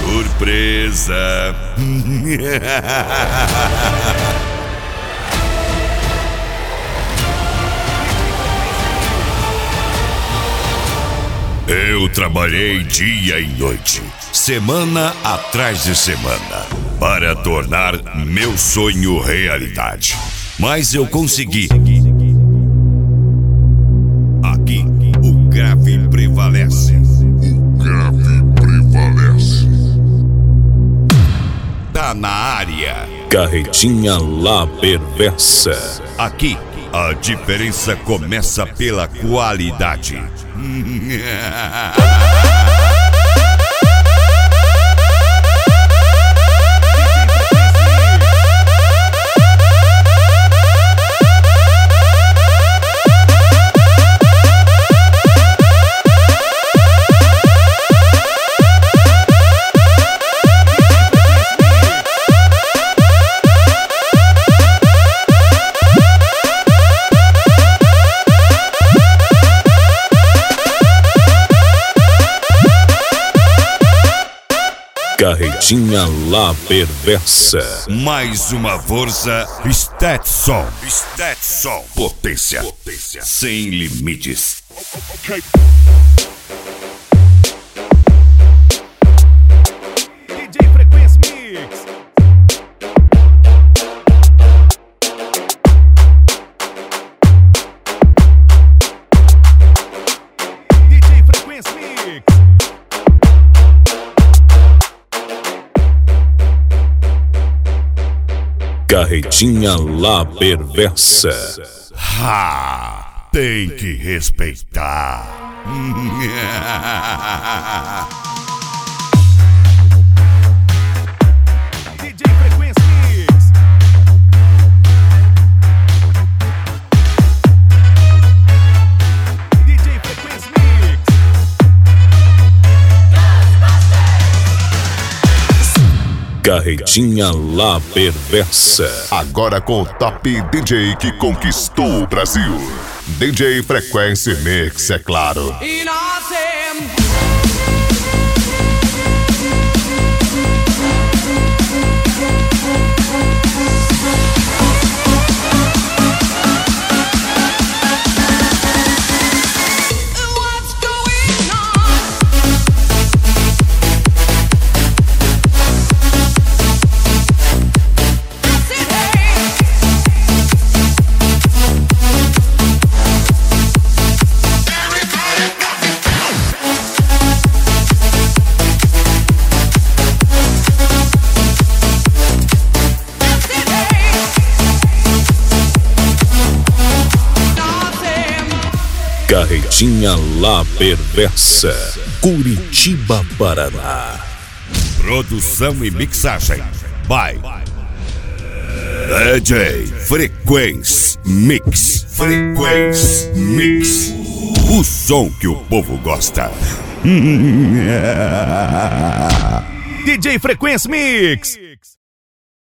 Surpresa! Eu trabalhei dia e noite, semana atrás de semana, para tornar meu sonho realidade. Mas eu consegui. Aqui, o grave prevalece. O grave prevalece. Tá na área. Carretinha La Perversa. Aqui, a diferença começa pela qualidade. Carretinha La Perversa. Mais uma força, Stetson. Stetson. Potência. Sem limites. Okay. DJ Frequência Mix. DJ Frequência Mix. Carretinha La Perversa. Ha! Tem que respeitar. DJ Frequência Mix. DJ Frequência Mix. Carretinha La Perversa. Agora com o top DJ que conquistou o Brasil. DJ Frequência Mix, é claro. Carretinha La Perversa. Curitiba, Paraná. Produção e mixagem. By DJ Frequência Mix. Frequência Mix. O som que o povo gosta. DJ Frequência Mix.